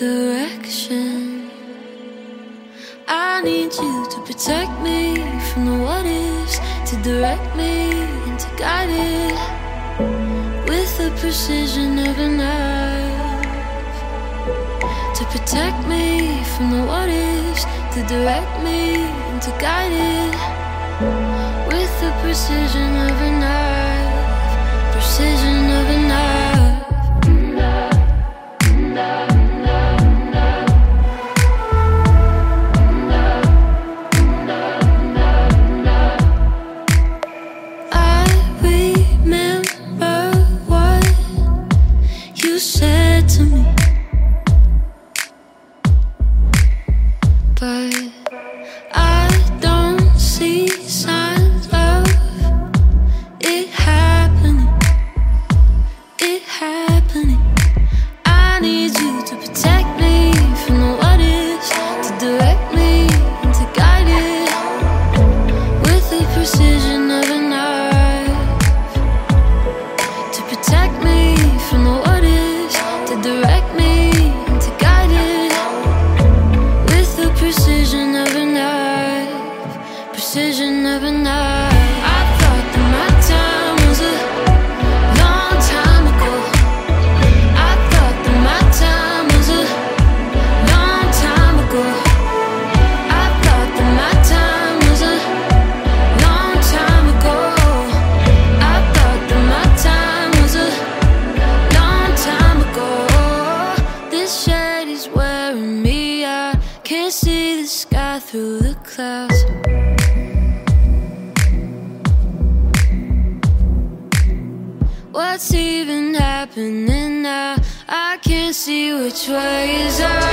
direction. I need you to protect me from the what ifs, to direct me and to guide it with the precision of a knife. To protect me from the what ifs, to direct me and to guide it with the precision of a knife. Precision of a knife. Said to me, but I don't see signs of it happening. It happening. I need you to protect me from the what ifs, to direct me and to guide it with the precision of a knife. To protect me from the what ifs, to direct me and to guide it with the precision of a knife. Precision of a knife. I thought that my time was a long time ago. I thought that my time was a long time ago. I thought that my time was a long time ago. I thought that my time was a long time ago. This shade is wearing me out. Can't see the sky through the clouds. What's even happening now? I can't see which way is up.